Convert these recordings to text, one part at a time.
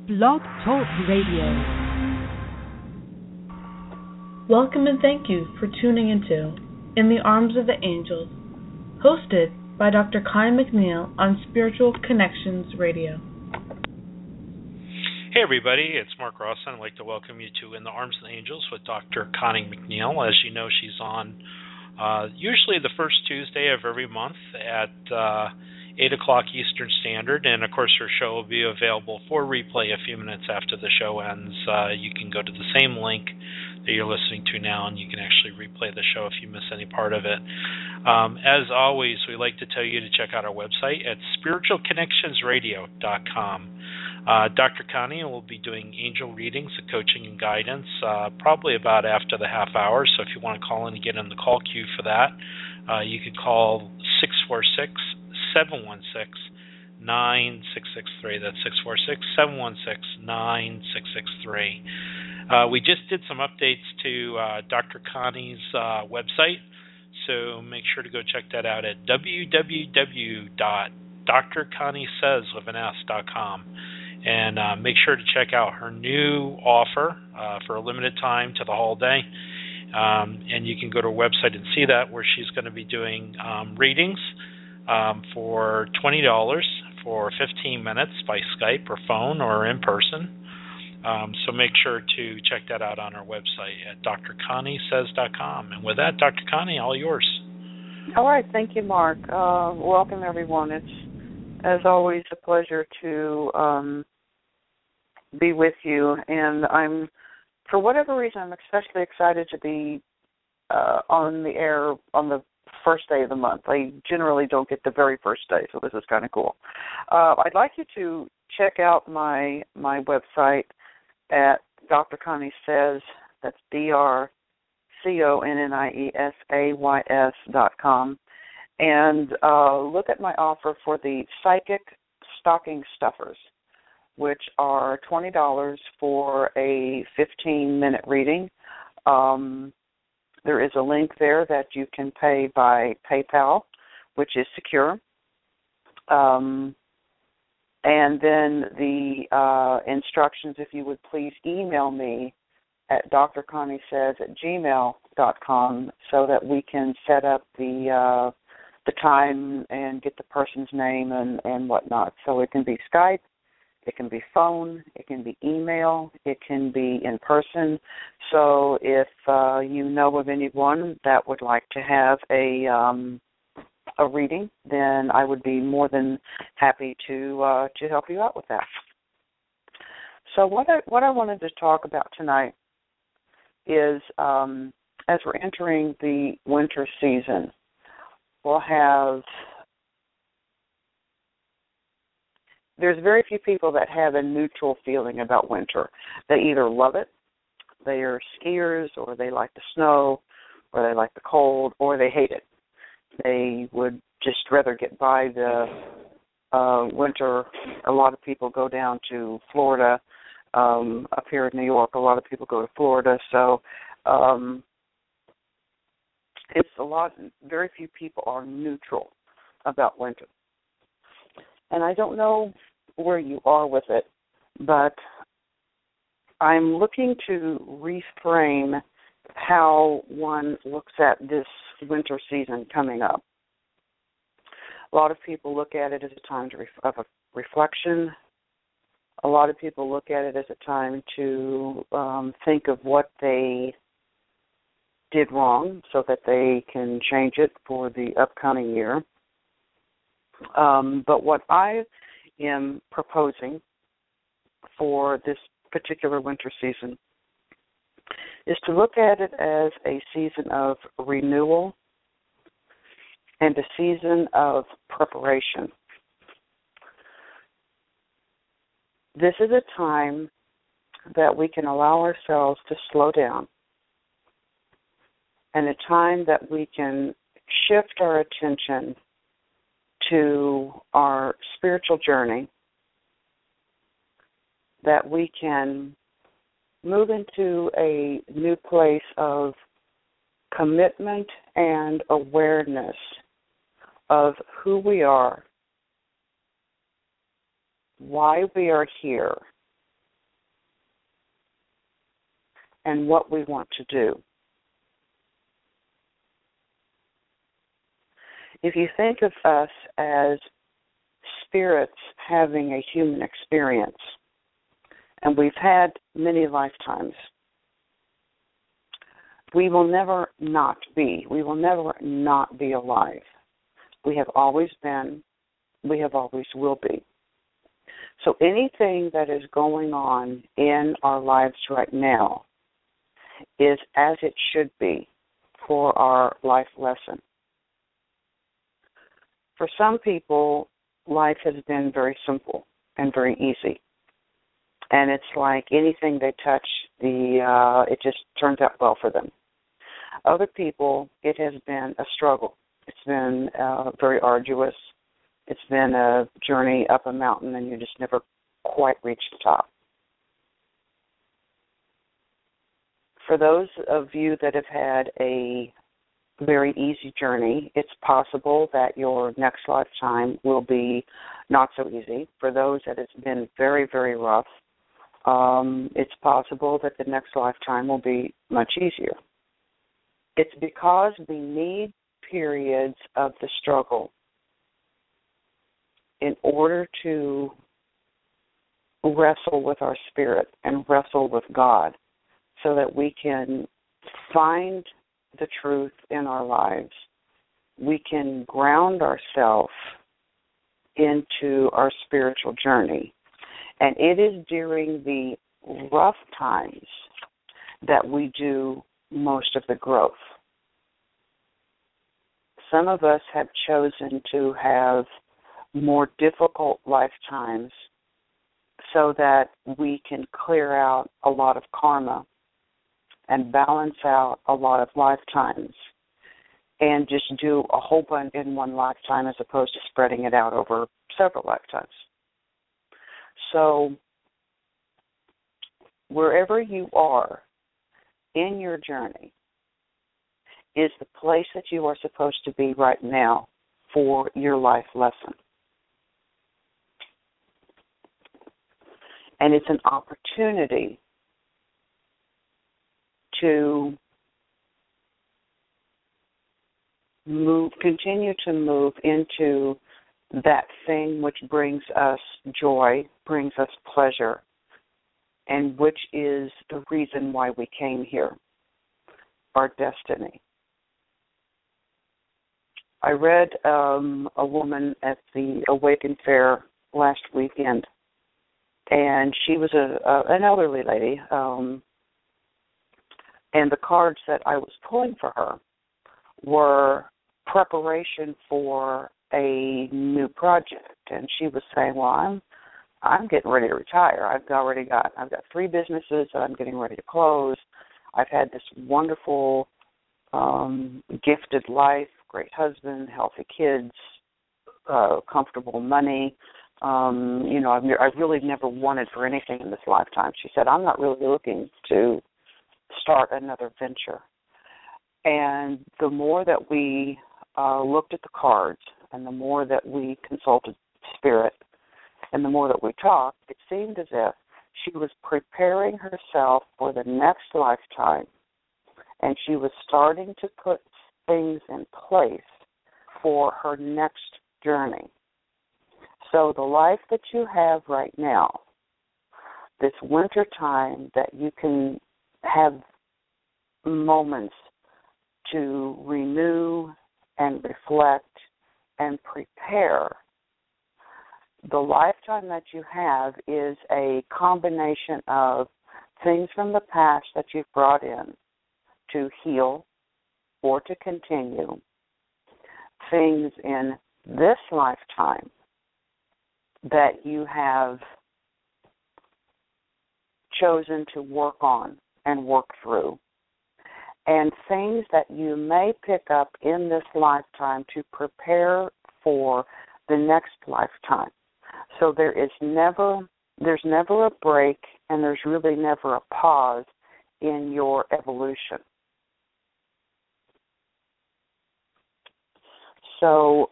Blog Talk Radio. Welcome and thank you for tuning into In the Arms of the Angels, hosted by Dr. Connie McNeil on Spiritual Connections Radio. Hey everybody, it's Mark Rawson. I'd like to welcome you to In the Arms of the Angels with Dr. Connie McNeil. As you know, she's on usually the first Tuesday of every month at 8 o'clock Eastern Standard, and of course her show will be available for replay a few minutes after the show ends. You can go to the same link that you're listening to now, and you can actually replay the show if you miss any part of it. As always, we like to tell you to check out our website at spiritualconnectionsradio.com. Dr. Connie will be doing angel readings, coaching, and guidance probably about after the half hour, so if you want to call in and get in the call queue for that, you can call 646-716-9663. That's 646-716-9663. We just did some updates to Dr. Connie's website, so make sure to go check that out at www.drconniesays.com. And make sure to check out her new offer for a limited time to the holiday. And you can go to her website and see that, where she's going to be doing readings for $20 for 15 minutes by Skype or phone or in person. So make sure to check that out on our website at drconniesays.com. And with that, Dr. Connie, all yours. All right. Thank you, Mark. Welcome, everyone. It's, as always, a pleasure to be with you. And for whatever reason, I'm especially excited to be on the air on the first day of the month. I generally don't get the very first day, so this is kind of cool. I'd like you to check out my website at Dr. Connie Says, that's DrConnieSays.com, and look at my offer for the Psychic Stocking Stuffers, which are $20 for a 15-minute reading. There is a link there that you can pay by PayPal, which is secure. And then the instructions, if you would please email me at drconniesays@gmail.com so that we can set up the time and get the person's name and whatnot. So it can be Skype, it can be phone, it can be email, it can be in person. So if you know of anyone that would like to have a reading, then I would be more than happy to help you out with that. So what I wanted to talk about tonight is as we're entering the winter season, there's very few people that have a neutral feeling about winter. They either love it, they are skiers, or they like the snow, or they like the cold, or they hate it. They would just rather get by the winter. A lot of people go down to Florida. Up here in New York, a lot of people go to Florida. So very few people are neutral about winter. And I don't know where you are with it, but I'm looking to reframe how one looks at this winter season coming up. A lot of people look at it as a time of a reflection. A lot of people look at it as a time to think of what they did wrong so that they can change it for the upcoming year. But what I am proposing for this particular winter season is to look at it as a season of renewal and a season of preparation. This is a time that we can allow ourselves to slow down, and a time that we can shift our attention to our spiritual journey, that we can move into a new place of commitment and awareness of who we are, why we are here, and what we want to do. If you think of us as spirits having a human experience, and we've had many lifetimes, we will never not be. We will never not be alive. We have always been. We have always will be. So anything that is going on in our lives right now is as it should be for our life lesson. For some people, life has been very simple and very easy. And it's like anything they touch, it just turns out well for them. Other people, it has been a struggle. It's been very arduous. It's been a journey up a mountain, and you just never quite reach the top. For those of you that have had a very easy journey, it's possible that your next lifetime will be not so easy. For those that it's been very, very rough, it's possible that the next lifetime will be much easier. It's because we need periods of the struggle in order to wrestle with our spirit and wrestle with God so that we can find the truth in our lives. We can ground ourselves into our spiritual journey. And it is during the rough times that we do most of the growth. Some of us have chosen to have more difficult lifetimes so that we can clear out a lot of karma and balance out a lot of lifetimes and just do a whole bunch in one lifetime as opposed to spreading it out over several lifetimes. So wherever you are in your journey is the place that you are supposed to be right now for your life lesson. And it's an opportunity to continue to move into that thing which brings us joy, brings us pleasure, and which is the reason why we came here, our destiny. I read a woman at the Awaken Fair last weekend, and she was an elderly lady, and the cards that I was pulling for her were preparation for a new project. And she was saying, well, I'm getting ready to retire. I've got 3 businesses that I'm getting ready to close. I've had this wonderful, gifted life, great husband, healthy kids, comfortable money. I've really never wanted for anything in this lifetime. She said, I'm not really looking to start another venture. And the more that we looked at the cards and the more that we consulted Spirit and the more that we talked, it seemed as if she was preparing herself for the next lifetime, and she was starting to put things in place for her next journey. So the life that you have right now, this winter time that you can have moments to renew and reflect and prepare, the lifetime that you have is a combination of things from the past that you've brought in to heal or to continue, things in this lifetime that you have chosen to work on and work through, and things that you may pick up in this lifetime to prepare for the next lifetime. So there's never a break, and there's really never a pause in your evolution. So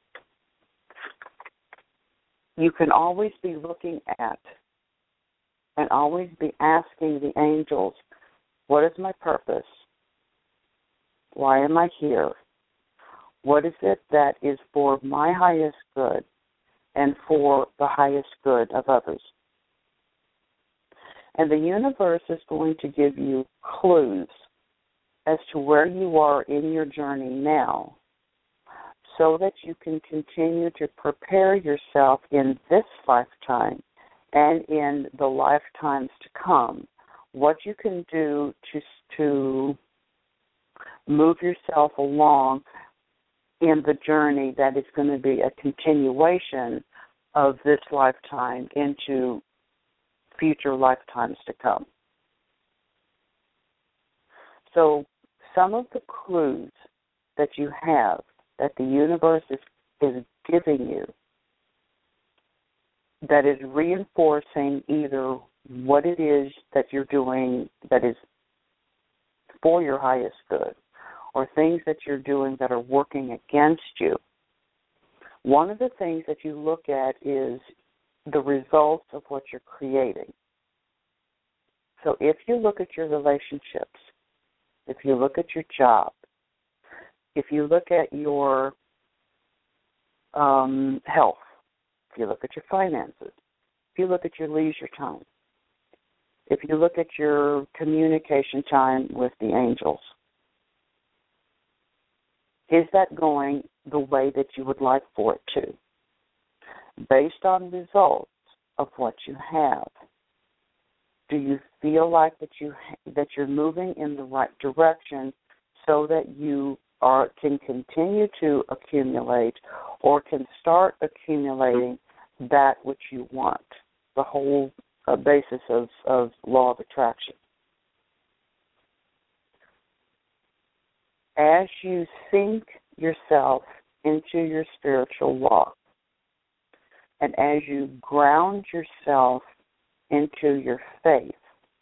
you can always be looking at and always be asking the angels, what is my purpose? Why am I here? What is it that is for my highest good and for the highest good of others? And the universe is going to give you clues as to where you are in your journey now, so that you can continue to prepare yourself in this lifetime and in the lifetimes to come, what you can do to move yourself along in the journey that is going to be a continuation of this lifetime into future lifetimes to come. So some of the clues that you have, that the universe is giving you, that is reinforcing either what it is that you're doing that is for your highest good, or things that you're doing that are working against you. One of the things that you look at is the results of what you're creating. So if you look at your relationships, if you look at your job, if you look at your health, if you look at your finances, if you look at your leisure time, if you look at your communication time with the angels, is that going the way that you would like for it to? Based on results of what you have, do you feel like that you're moving in the right direction so that you can continue to accumulate or can start accumulating that which you want? The whole basis of law of attraction. As you sink yourself into your spiritual walk, and as you ground yourself into your faith,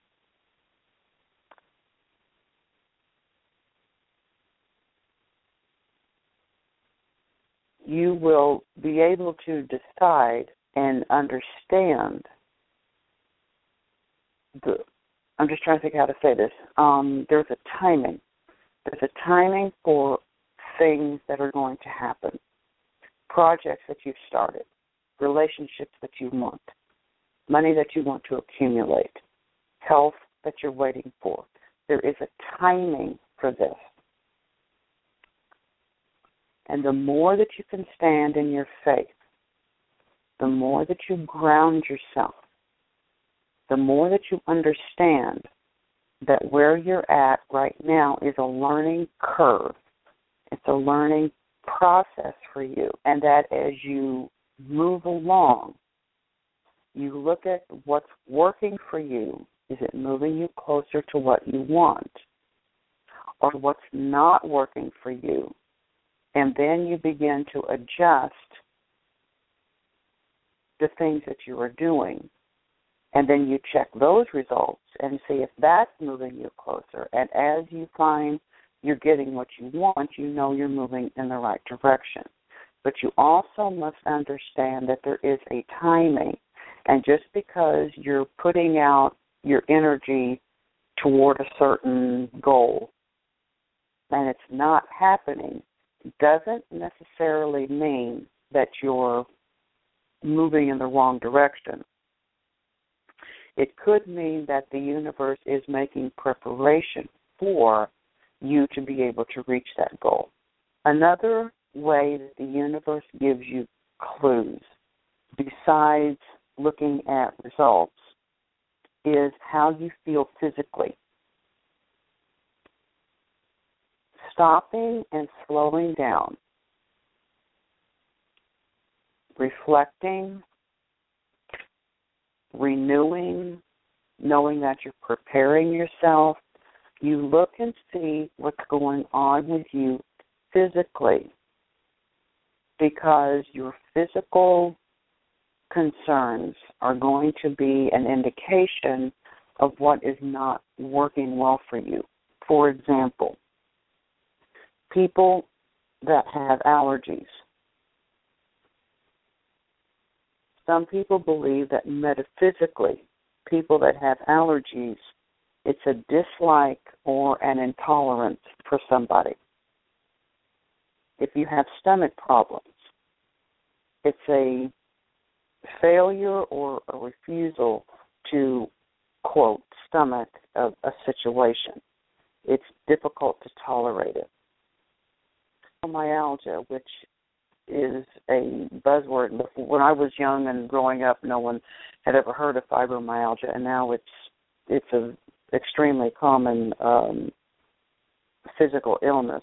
you will be able to decide and understand I'm just trying to think how to say this. There's a timing. There's a timing for things that are going to happen, projects that you've started, relationships that you want, money that you want to accumulate, health that you're waiting for. There is a timing for this. And the more that you can stand in your faith, the more that you ground yourself, the more that you understand that where you're at right now is a learning curve. It's a learning process for you. And that as you move along, you look at what's working for you. Is it moving you closer to what you want? Or what's not working for you? And then you begin to adjust the things that you are doing. And then you check those results and see if that's moving you closer. And as you find you're getting what you want, you know you're moving in the right direction. But you also must understand that there is a timing. And just because you're putting out your energy toward a certain goal and it's not happening, doesn't necessarily mean that you're moving in the wrong direction. It could mean that the universe is making preparation for you to be able to reach that goal. Another way that the universe gives you clues, besides looking at results, is how you feel physically. Stopping and slowing down, reflecting, renewing, knowing that you're preparing yourself. You look and see what's going on with you physically, because your physical concerns are going to be an indication of what is not working well for you. For example, people that have allergies. Some people believe that metaphysically people that have allergies, it's a dislike or an intolerance for somebody. If you have stomach problems, it's a failure or a refusal to, quote, stomach a situation. It's difficult to tolerate it. Fibromyalgia, which is a buzzword. When I was young and growing up, no one had ever heard of fibromyalgia, and now it's an extremely common physical illness.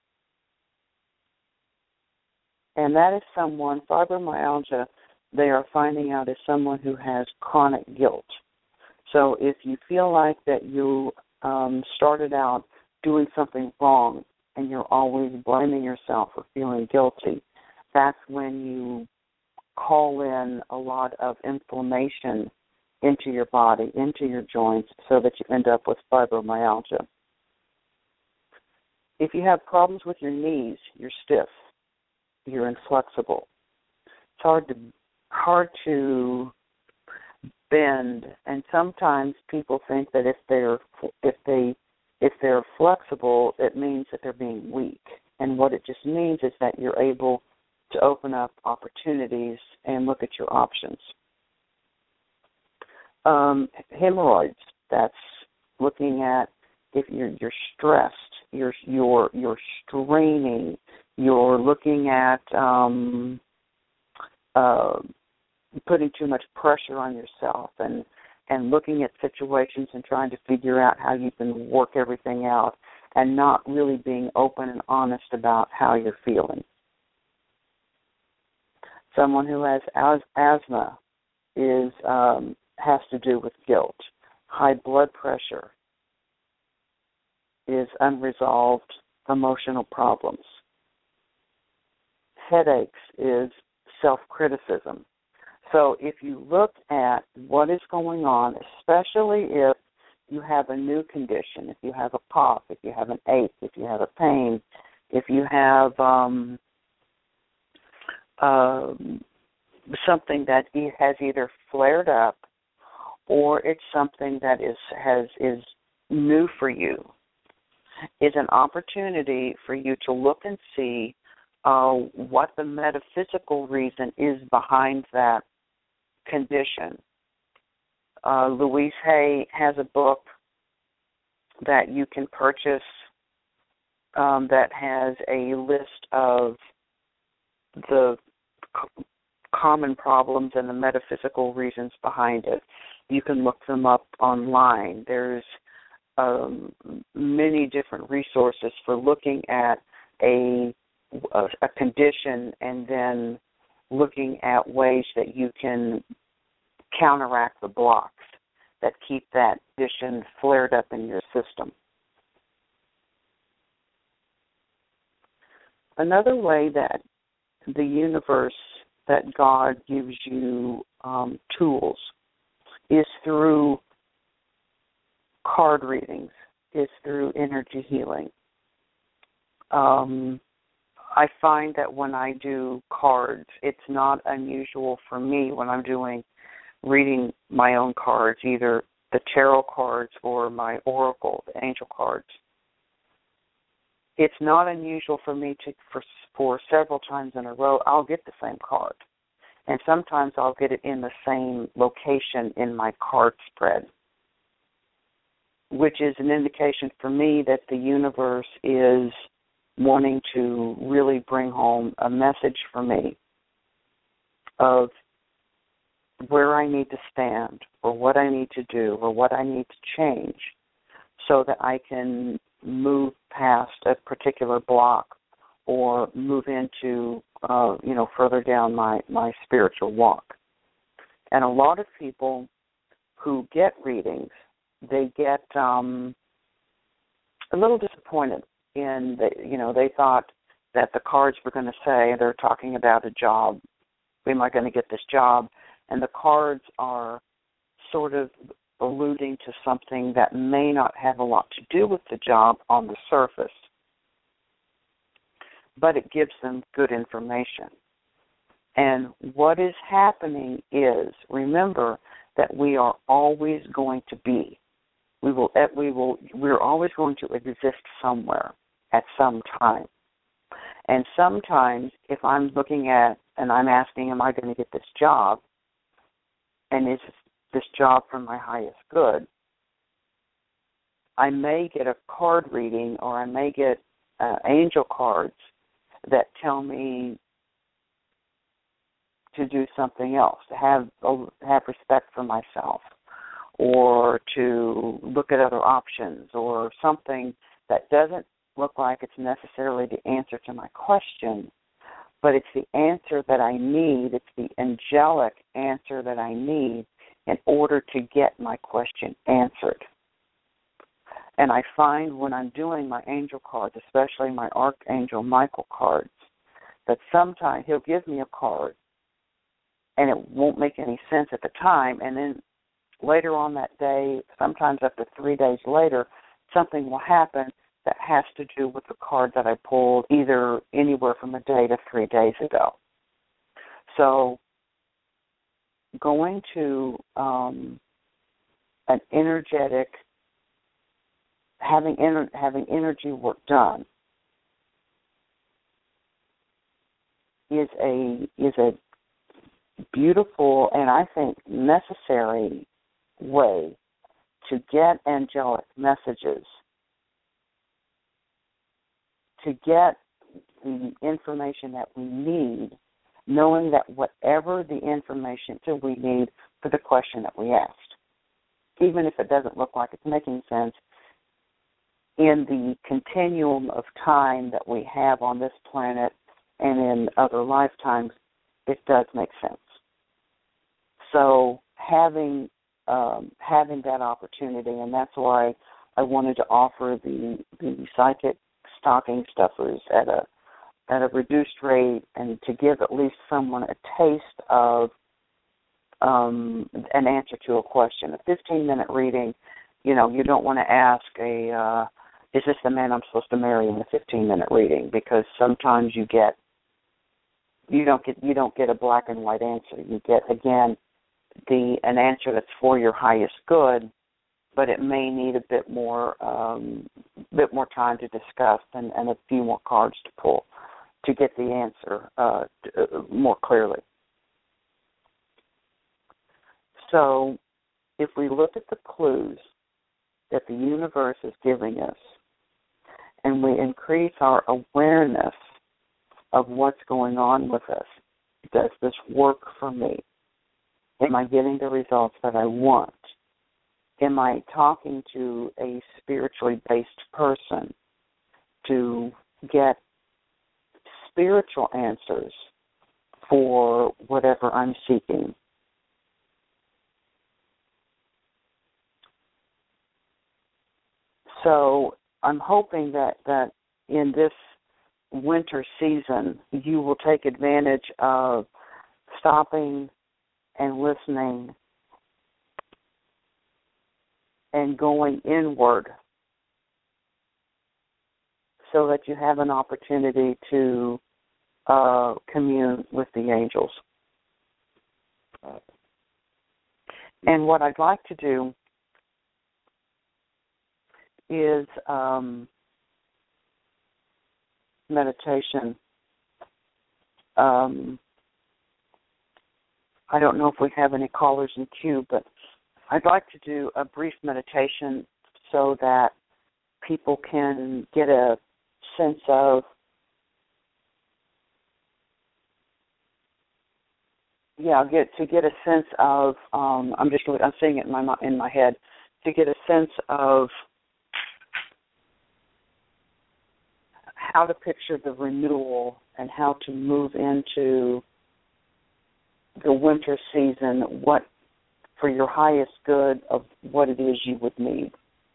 And that is fibromyalgia, they are finding out is someone who has chronic guilt. So if you feel like that you started out doing something wrong and you're always blaming yourself or feeling guilty, that's when you call in a lot of inflammation into your body, into your joints, so that you end up with fibromyalgia. If you have problems with your knees, you're stiff, you're inflexible. It's hard to bend, and sometimes people think that if they're flexible, it means that they're being weak. And what it just means is that you're able to open up opportunities and look at your options. Hemorrhoids, that's looking at if you're stressed, you're straining, you're looking at putting too much pressure on yourself and looking at situations and trying to figure out how you can work everything out and not really being open and honest about how you're feeling. Someone who has asthma has to do with guilt. High blood pressure is unresolved emotional problems. Headaches is self-criticism. So if you look at what is going on, especially if you have a new condition, if you have a cough, if you have an ache, if you have a pain, if you have something that has either flared up or it's something that is new for you, is an opportunity for you to look and see what the metaphysical reason is behind that condition. Louise Hay has a book that you can purchase that has a list of the common problems and the metaphysical reasons behind it. You can look them up online. There's many different resources for looking at a condition and then looking at ways that you can counteract the blocks that keep that condition flared up in your system. Another way that the universe, that God gives you tools, is through card readings, is through energy healing. I find that when I do cards, it's not unusual for me when I'm reading my own cards, either the tarot cards or my oracle, the angel cards. It's not unusual for me for several times in a row, I'll get the same card. And sometimes I'll get it in the same location in my card spread, which is an indication for me that the universe is wanting to really bring home a message for me of where I need to stand or what I need to do or what I need to change so that I can move past a particular block or move into, further down my spiritual walk. And a lot of people who get readings, they get a little disappointed in they thought that the cards were going to say they're talking about a job. Am I going to get this job? And the cards are sort of alluding to something that may not have a lot to do with the job on the surface, but it gives them good information. And what is happening is, remember that we are always going to be. We're always going to exist somewhere at some time. And sometimes if I'm looking at and I'm asking, am I going to get this job? And is this job for my highest good? I may get a card reading, or I may get angel cards that tell me to do something else, to have respect for myself, or to look at other options, or something that doesn't look like it's necessarily the answer to my question, but it's the answer that I need. It's the angelic answer that I need in order to get my question answered. And I find when I'm doing my angel cards, especially my Archangel Michael cards, that sometimes he'll give me a card and it won't make any sense at the time, and then later on that day, sometimes up to 3 days later, something will happen that has to do with the card that I pulled either anywhere from a day to 3 days ago. So going to an energetic, having energy work done is a beautiful and I think necessary way to get angelic messages, to get the information that we need, knowing that whatever the information that we need for the question that we asked, even if it doesn't look like it's making sense, in the continuum of time that we have on this planet and in other lifetimes, it does make sense. So having that opportunity, and that's why I wanted to offer the psychic stocking stuffers at a reduced rate, and to give at least someone a taste of an answer to a question. A 15-minute reading, you don't want to ask is this the man I'm supposed to marry in a 15-minute reading? Because sometimes you don't get a black and white answer. You get, again, an answer that's for your highest good, but it may need a bit more time to discuss and a few more cards to pull to get the answer more clearly. So if we look at the clues that the universe is giving us, and we increase our awareness of what's going on with us, does this work for me? Am I getting the results that I want? Am I talking to a spiritually based person to get spiritual answers for whatever I'm seeking? So I'm hoping that in this winter season, you will take advantage of stopping and listening and going inward so that you have an opportunity to commune with the angels. And what I'd like to do is meditation. I don't know if we have any callers in queue, but I'd like to do a brief meditation so that people can get a sense of, get a sense of, I'm seeing it in my head, to get a sense of how to picture the renewal and how to move into the winter season, what for your highest good of what it is you would need.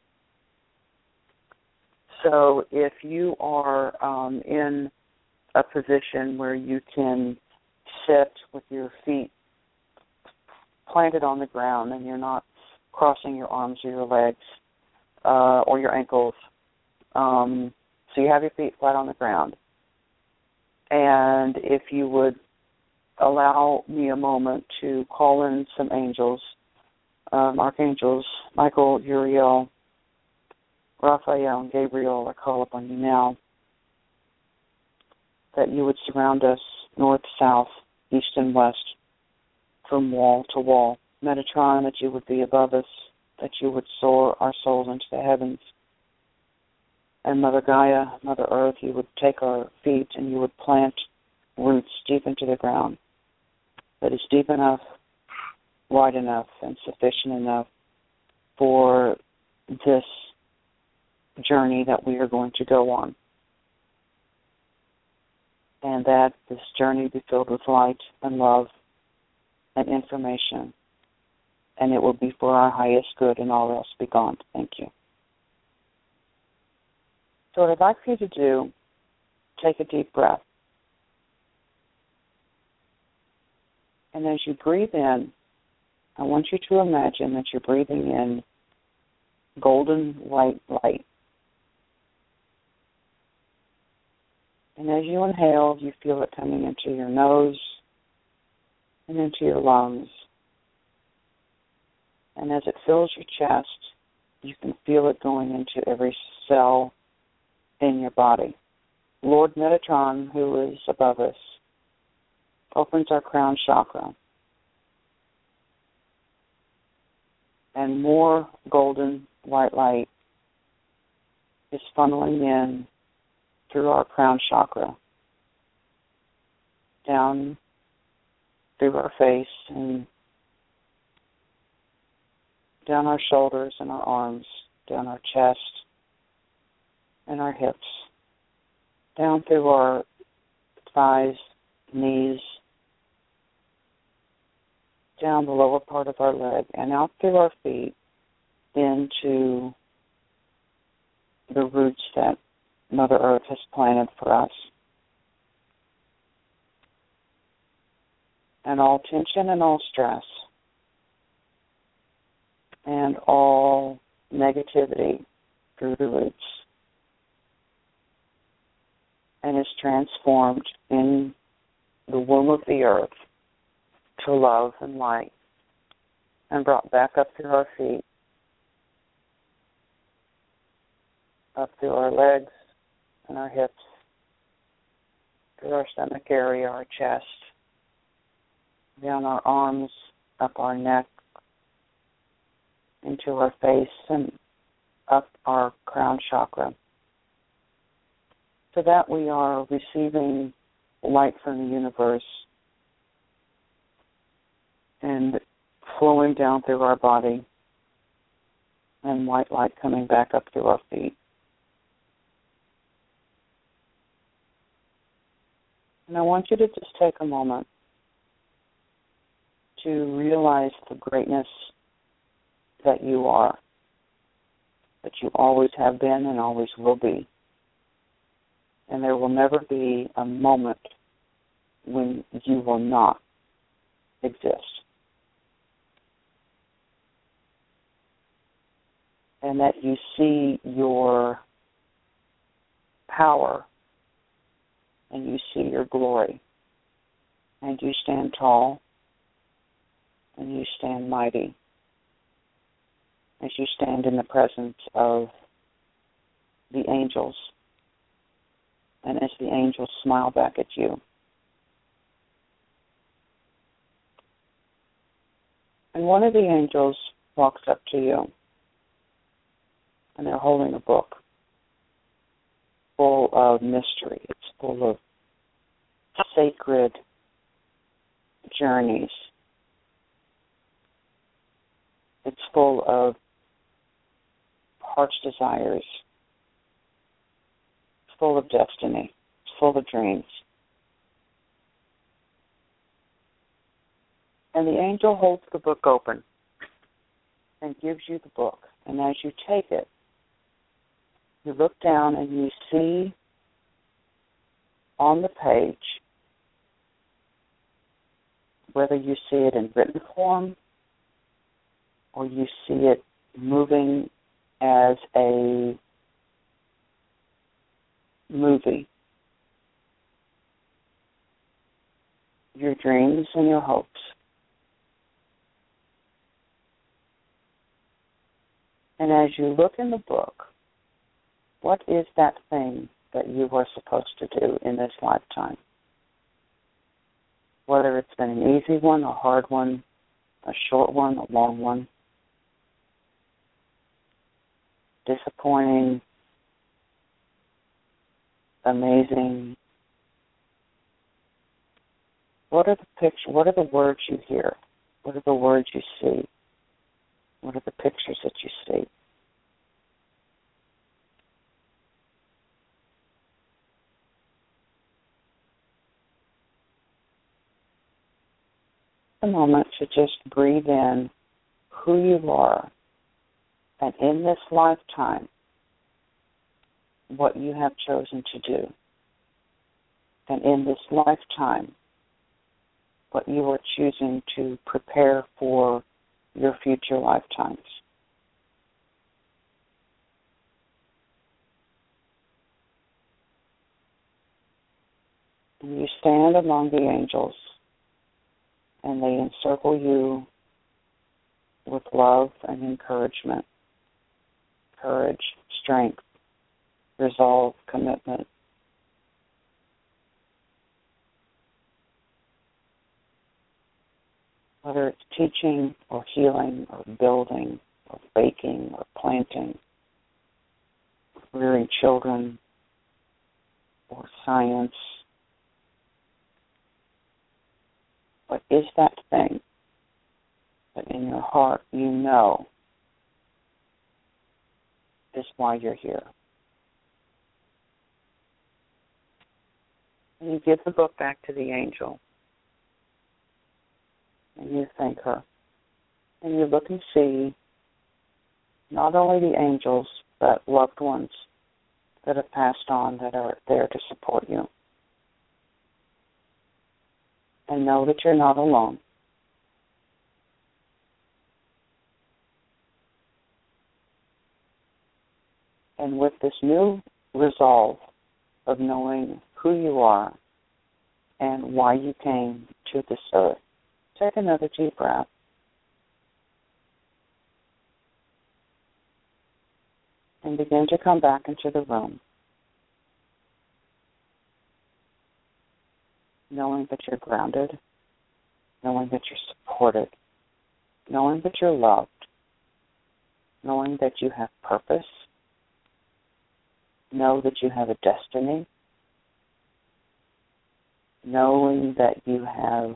So if you are in a position where you can sit with your feet planted on the ground and you're not crossing your arms or your legs or your ankles, so you have your feet flat on the ground. And if you would allow me a moment to call in some angels Archangels Michael, Uriel, Raphael, and Gabriel, I call upon you now, that you would surround us north, south, east, and west, from wall to wall. Metatron, that you would be above us, that you would soar our souls into the heavens. And Mother Gaia, Mother Earth, you would take our feet and you would plant roots deep into the ground that is deep enough, wide enough, and sufficient enough for this journey that we are going to go on. And that this journey be filled with light and love and information. And it will be for our highest good and all else be gone. Thank you. So what I'd like for you to do, take a deep breath. And as you breathe in, I want you to imagine that you're breathing in golden white light. And as you inhale, you feel it coming into your nose and into your lungs. And as it fills your chest, you can feel it going into every cell in your body. Lord Metatron, who is above us, opens our crown chakra. And more golden white light is funneling in through our crown chakra, down through our face and down our shoulders and our arms, down our chest and our hips, down through our thighs, knees, down the lower part of our leg, and out through our feet into the roots that Mother Earth has planted for us. And all tension and all stress and all negativity through the roots, and is transformed in the womb of the earth to love and light, and brought back up through our feet, up through our legs and our hips, through our stomach area, our chest, down our arms, up our neck, into our face, and up our crown chakra, so that we are receiving light from the universe and flowing down through our body, and white light coming back up through our feet. And I want you to just take a moment to realize the greatness that you are, that you always have been and always will be. And there will never be a moment when you will not exist. And that you see your power and you see your glory, and you stand tall and you stand mighty as you stand in the presence of the angels, and as the angels smile back at you. And one of the angels walks up to you, and they're holding a book full of mystery. It's full of sacred journeys. It's full of heart's desires. It's full of destiny. It's full of dreams. And the angel holds the book open and gives you the book. And as you take it, you look down and you see on the page, whether you see it in written form or you see it moving as a movie, your dreams and your hopes. And as you look in the book, what is that thing that you are supposed to do in this lifetime? Whether it's been an easy one, a hard one, a short one, a long one, disappointing, amazing. What are the words you hear? What are the words you see? What are the pictures that you see? A moment to just breathe in who you are, and in this lifetime, what you have chosen to do. And in this lifetime, what you are choosing to prepare for your future lifetimes. And you stand among the angels, and they encircle you with love and encouragement, courage, strength, resolve, commitment. Whether it's teaching or healing or building or baking or planting, rearing children or science, what is that thing that in your heart you know is why you're here? And you give the book back to the angel. And you thank her. And you look and see not only the angels, but loved ones that have passed on that are there to support you. And know that you're not alone. And with this new resolve of knowing who you are and why you came to this earth, take another deep breath. And begin to come back into the room, knowing that you're grounded, knowing that you're supported, knowing that you're loved, knowing that you have purpose, know that you have a destiny, knowing that you have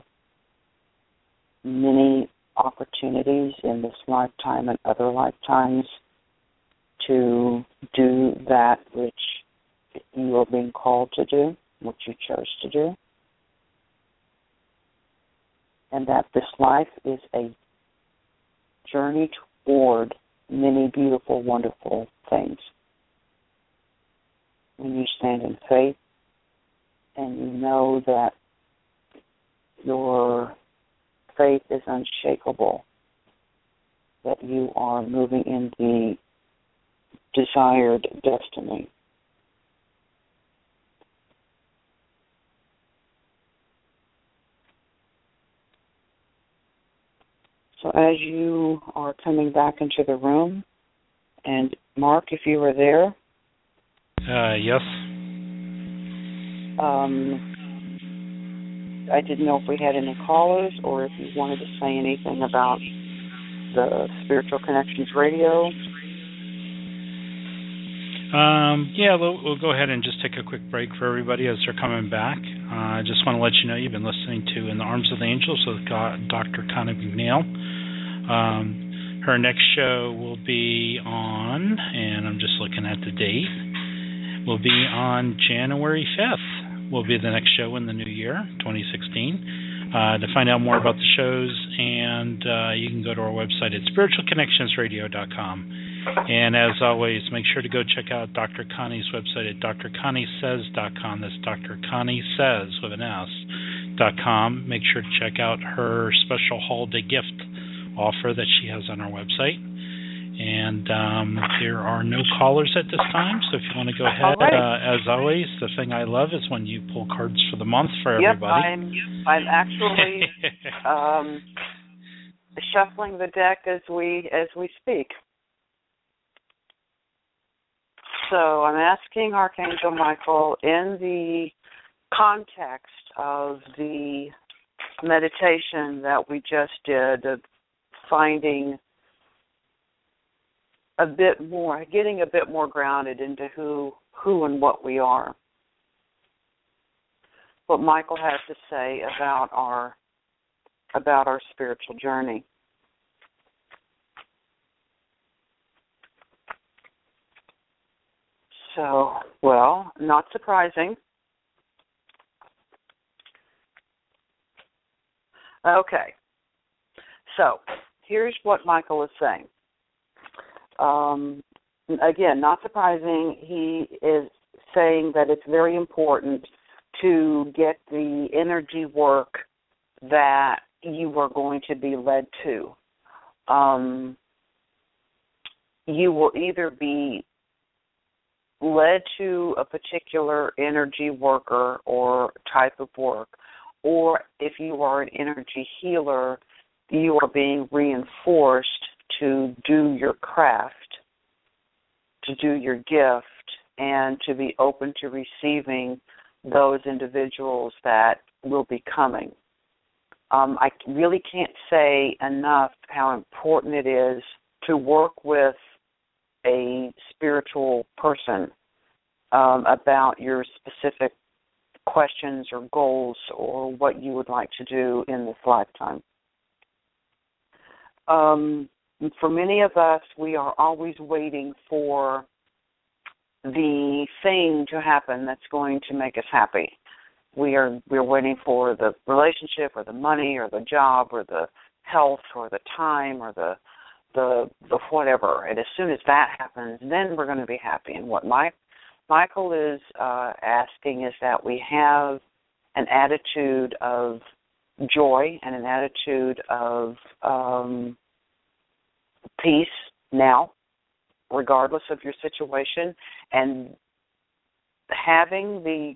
many opportunities in this lifetime and other lifetimes to do that which you are being called to do, what you chose to do, and that this life is a journey toward many beautiful, wonderful things. When you stand in faith and you know that your faith is unshakable, that you are moving in the desired destiny. So as you are coming back into the room, and Mark, if you were there. Yes. I didn't know if we had any callers or if you wanted to say anything about the Spiritual Connections Radio. Yeah, we'll go ahead and just take a quick break for everybody as they're coming back. I just want to let you know you've been listening to In the Arms of the Angels with Dr. Connie McNeil. Her next show will be on, and I'm just looking at the date, will be on January 5th. Will be the next show in the new year, 2016. To find out more about the shows, and you can go to our website at spiritualconnectionsradio.com. And as always, make sure to go check out Dr. Connie's website at drconniesays.com. That's Dr. Connie Says with an S.com. Make sure to check out her special holiday gift offer that she has on our website. And there are no callers at this time, so if you want to go ahead, right. As always, the thing I love is when you pull cards for the month for everybody. I'm actually shuffling the deck as we speak. So I'm asking Archangel Michael, in the context of the meditation that we just did, of finding a bit more, getting a bit more grounded into who and what we are, what Michael has to say about our spiritual journey. So, well, not surprising. Okay. So, here's what Michael is saying. Again, not surprising, he is saying that it's very important to get the energy work that you are going to be led to. You will either be led to a particular energy worker or type of work, or if you are an energy healer, you are being reinforced to do your craft, to do your gift, and to be open to receiving those individuals that will be coming. I really can't say enough how important it is to work with a spiritual person about your specific questions or goals or what you would like to do in this lifetime. For many of us, we are always waiting for the thing to happen that's going to make us happy. We're waiting for the relationship or the money or the job or the health or the time or the whatever. And as soon as that happens, then we're going to be happy. And what Michael is asking is that we have an attitude of joy and an attitude of peace now, regardless of your situation, and having the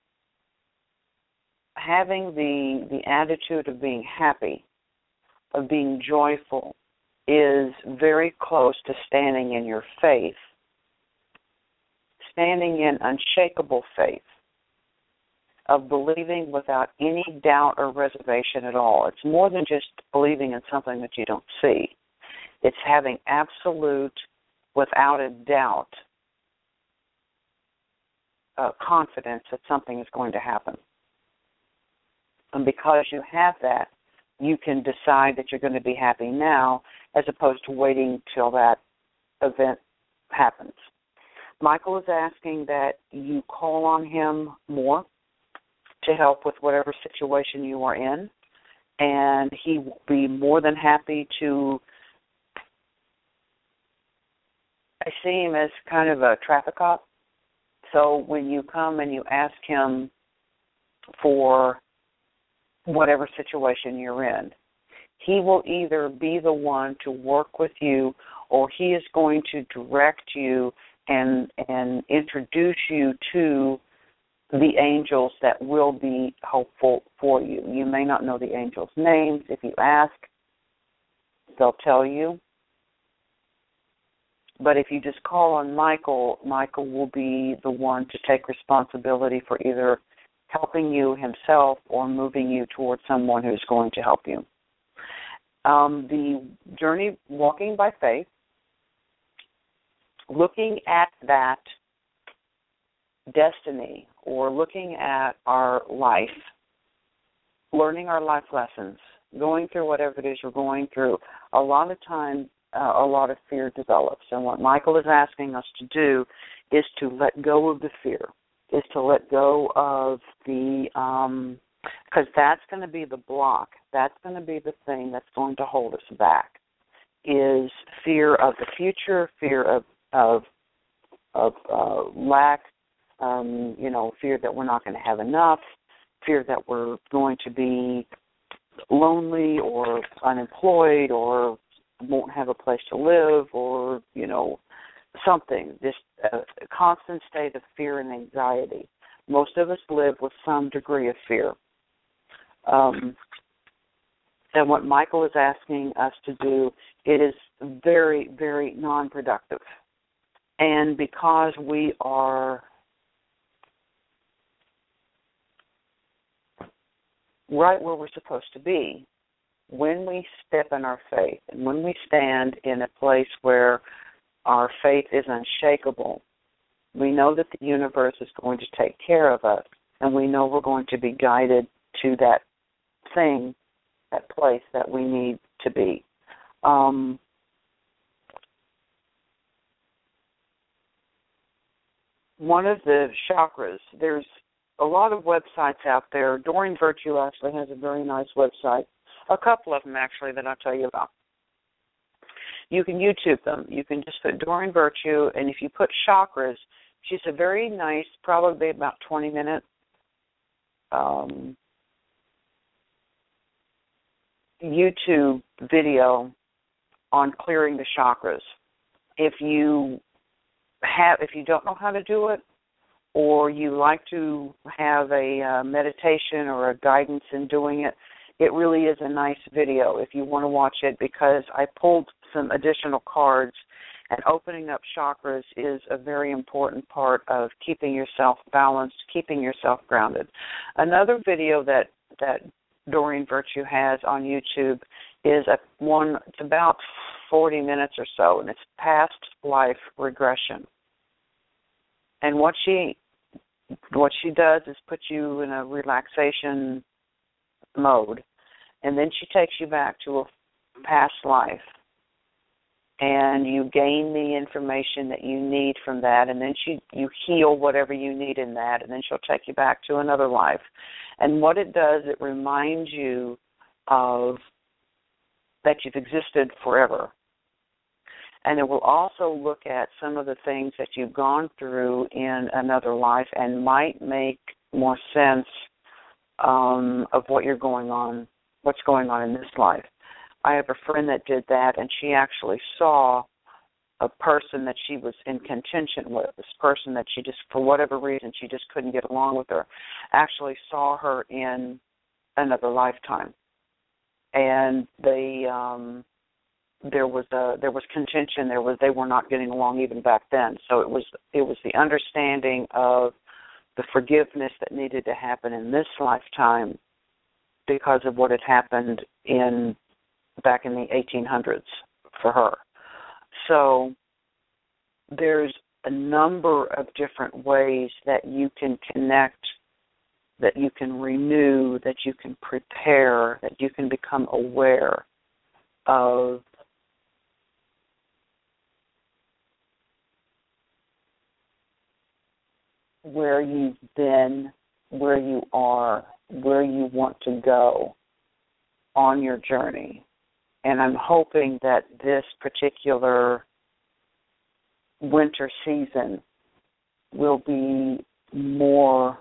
attitude of being happy, of being joyful, is very close to standing in your faith, standing in unshakable faith, of believing without any doubt or reservation at all. It's more than just believing in something that you don't see. It's having absolute, without a doubt, confidence that something is going to happen. And because you have that, you can decide that you're going to be happy now as opposed to waiting till that event happens. Michael is asking that you call on him more to help with whatever situation you are in, and he will be more than happy to. I see him as kind of a traffic cop. So when you come and you ask him for whatever situation you're in, he will either be the one to work with you, or he is going to direct you and introduce you to the angels that will be helpful for you. You may not know the angels' names. If you ask, they'll tell you. But if you just call on Michael, Michael will be the one to take responsibility for either helping you himself or moving you towards someone who's going to help you. The journey, walking by faith, looking at that destiny or looking at our life, learning our life lessons, going through whatever it is you're going through, a lot of times a lot of fear develops. And what Michael is asking us to do is to let go of the fear, is to let go of the, because that's going to be the block. That's going to be the thing that's going to hold us back, is fear of the future, fear of lack, fear that we're not going to have enough, fear that we're going to be lonely or unemployed or won't have a place to live or, something, just a constant state of fear and anxiety. Most of us live with some degree of fear. And what Michael is asking us to do, it is very, very non-productive And because we are right where we're supposed to be, when we step in our faith and when we stand in a place where our faith is unshakable, we know that the universe is going to take care of us, and we know we're going to be guided to that thing, that place that we need to be. One of the chakras, there's a lot of websites out there. Doreen Virtue actually has a very nice website, a couple of them actually that I'll tell you about. You can YouTube them. You can just put Doreen Virtue, and if you put chakras, she's a very nice, probably about 20-minute YouTube video on clearing the chakras. If you don't know how to do it, or you like to have a meditation or a guidance in doing it, it really is a nice video if you want to watch it, because I pulled some additional cards, and opening up chakras is a very important part of keeping yourself balanced, keeping yourself grounded. Another video that Doreen Virtue has on YouTube is it's about 40 minutes or so, and it's past life regression. And what she does is put you in a relaxation mode, and then she takes you back to a past life, and you gain the information that you need from that, and then you heal whatever you need in that, and then she'll take you back to another life. And what it does, it reminds you of that you've existed forever. And it will also look at some of the things that you've gone through in another life and might make more sense of what's going on in this life. I have a friend that did that, and she actually saw a person that she was in contention with, this person that she just, for whatever reason, she just couldn't get along with her, actually saw her in another lifetime. And there was contention. They were not getting along even back then. So it was the understanding of the forgiveness that needed to happen in this lifetime because of what had happened back in the 1800s for her. So there's a number of different ways that you can connect, that you can renew, that you can prepare, that you can become aware of where you've been, where you are, where you want to go on your journey. And I'm hoping that this particular winter season will be more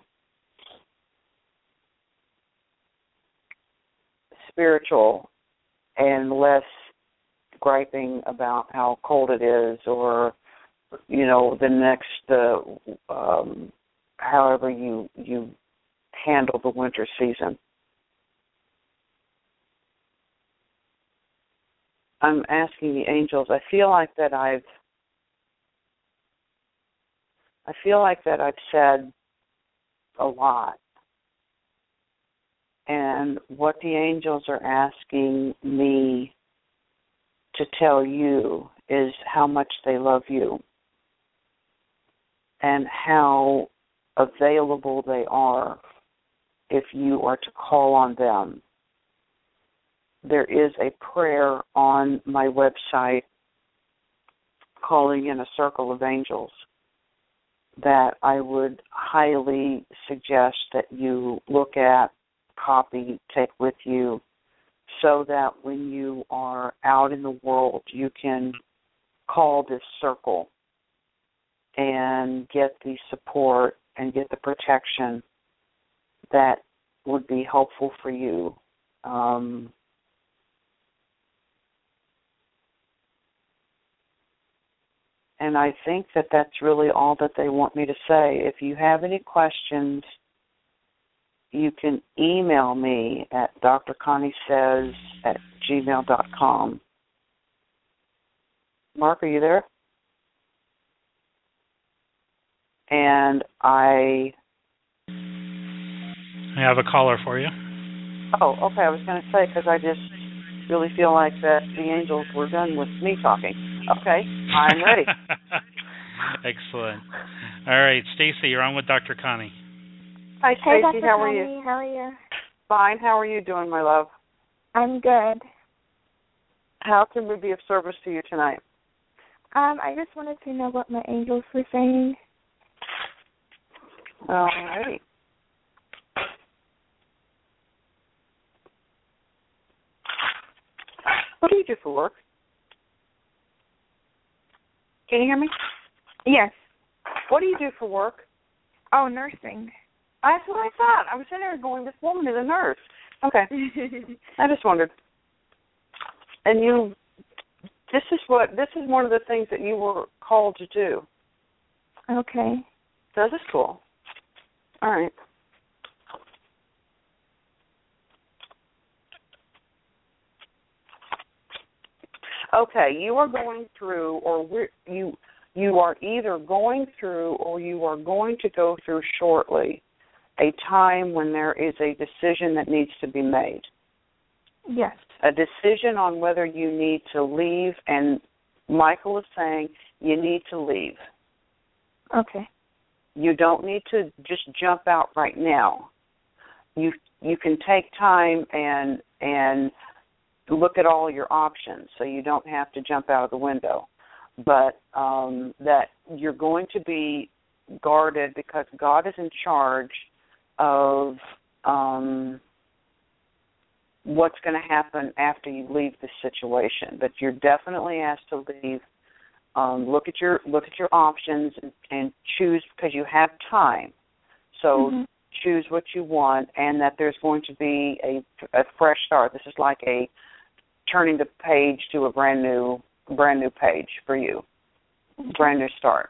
spiritual and less griping about how cold it is, or the next however you handle the winter season. I'm asking the angels, I feel like that I've said a lot. And what the angels are asking me to tell you is how much they love you and how available they are if you are to call on them. There is a prayer on my website, Calling in a Circle of Angels, that I would highly suggest that you look at, copy, take with you, so that when you are out in the world, you can call this circle and get the support and get the protection that would be helpful for you. And I think that that's really all that they want me to say. If you have any questions, you can email me at drconniesays@gmail.com. Mark, are you there? and I have a caller for you. Oh, okay. I was going to say, because I just really feel like that the angels were done with me talking. Okay, I'm ready. Excellent. All right, Stacy, you're on with Dr. Connie. Hi, Hey, Stacy. Dr. How are Connie. you? How are you? Fine. How are you doing, my love? I'm good. How can we be of service to you tonight? I just wanted to know what my angels were saying. All right. What do you do for work? Can you hear me? Yes. What do you do for work? Oh, nursing. That's what I thought. I was sitting there going, this woman is a nurse. Okay. I just wondered. And this is one of the things that you were called to do. Okay. So this is cool. All right. Okay, you are going through, you are either going through or you are going to go through shortly a time when there is a decision that needs to be made. Yes. A decision on whether you need to leave, and Michael is saying you need to leave. Okay. You don't need to just jump out right now. You can take time and look at all your options so you don't have to jump out of the window. But that you're going to be guarded because God is in charge of what's going to happen after you leave this situation. But you're definitely asked to leave. Look at your options and choose, because you have time. So choose what you want, and that there's going to be a fresh start. This is like a turning the page to a brand new page for you, brand new start.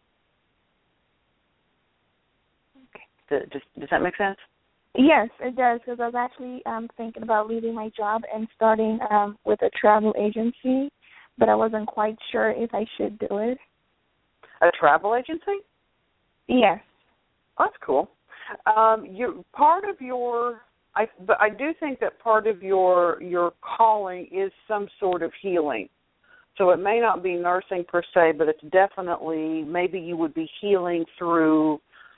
Okay. Does that make sense? Yes, it does, because I was actually thinking about leaving my job and starting with a travel agency, but I wasn't quite sure if I should do it. A travel agency? Yes. Oh, that's cool. But I do think that part of your calling is some sort of healing. So it may not be nursing per se, but it's definitely, maybe you would be healing through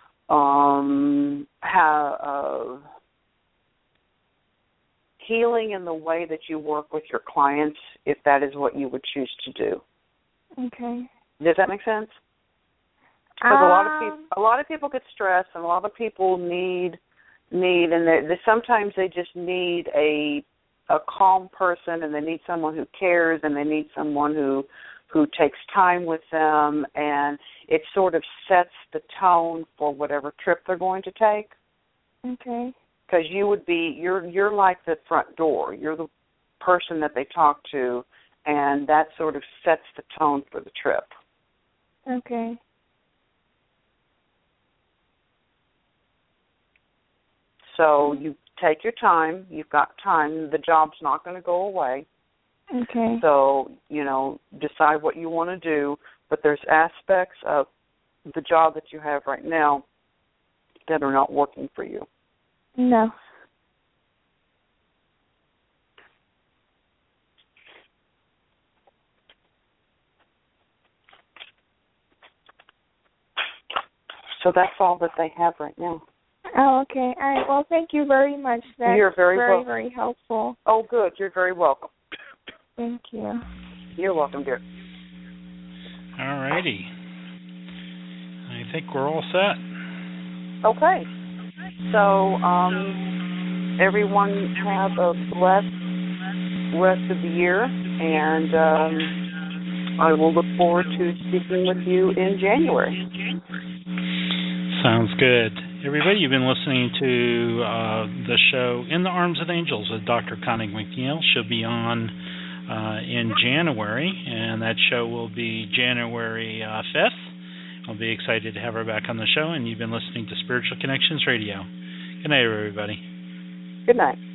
healing in the way that you work with your clients, if that is what you would choose to do. Okay. Does that make sense? Because a lot of people get stressed, and a lot of people need, and sometimes they just need a calm person, and they need someone who cares, and they need someone who takes time with them, and it sort of sets the tone for whatever trip they're going to take. Okay. Because you're like the front door. You're the person that they talk to, and that sort of sets the tone for the trip. Okay. So you take your time. You've got time. The job's not going to go away. Okay. So, decide what you want to do, but there's aspects of the job that you have right now that are not working for you. No. So that's all that they have right now. Oh, okay. All right. Well, thank you very much. That's You're very welcome. Very helpful. Oh, good. You're very welcome. Thank you. You're welcome, dear. All righty. I think we're all set. Okay. So, everyone have a blessed rest of the year, and I will look forward to speaking with you in January. Sounds good. Everybody, you've been listening to the show In the Arms of the Angels with Dr. Connie McNeil. She'll be on in January, and that show will be January 5th. I'll be excited to have her back on the show, and you've been listening to Spiritual Connections Radio. Good night, everybody. Good night.